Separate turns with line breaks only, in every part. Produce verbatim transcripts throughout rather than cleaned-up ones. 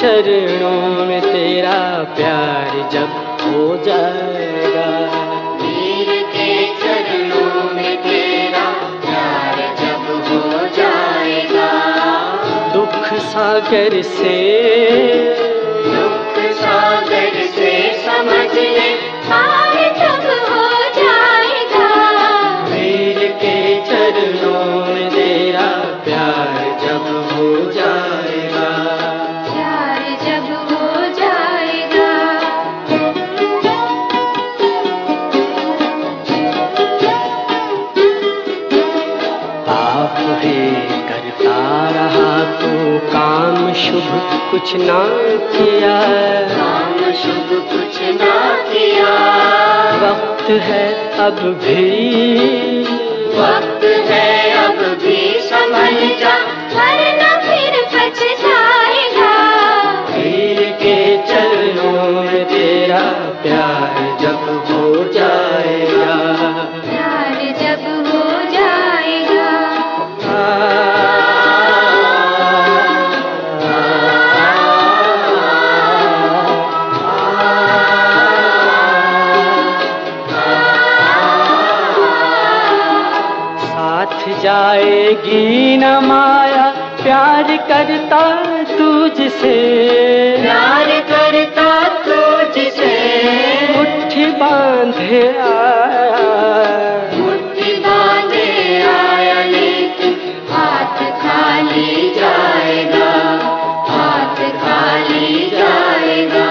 चरणों में तेरा प्यार जब हो जाएगा,
वीर के चरणों में तेरा प्यार जब हो जाएगा,
दुख सागर से
दुख सागर से समझ ले पार जब हो जाएगा,
वीर के चरणों में तेरा प्यार जब हो जाएगा,
प्यार जब हो जाएगा।
पाप है करता रहा तो काम शुभ कुछ ना किया,
काम शुभ कुछ ना किया,
वक्त है अब भी,
वक्त है अब भी संभल जा वरना फिर पछताएगा,
वीर के चरणों में तेरा प्यार जब हो जाएगा,
प्यार जब हो जाएगा।
साथ जाएगी न माया प्यार करता तुझसे,
प्यार करता तुझसे,
मुट्ठी बांधे आया,
मुट्ठी बांधे आया लेकिन हाथ खाली जाएगा, हाथ खाली जाएगा।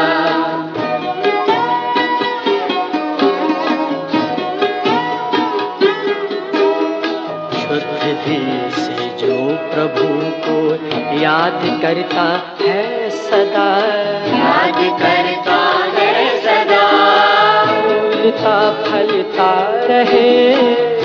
शुद्ध दिल से जो प्रभु को याद करता है सदा,
याद करता है सदा,
फूलता फलता रहे,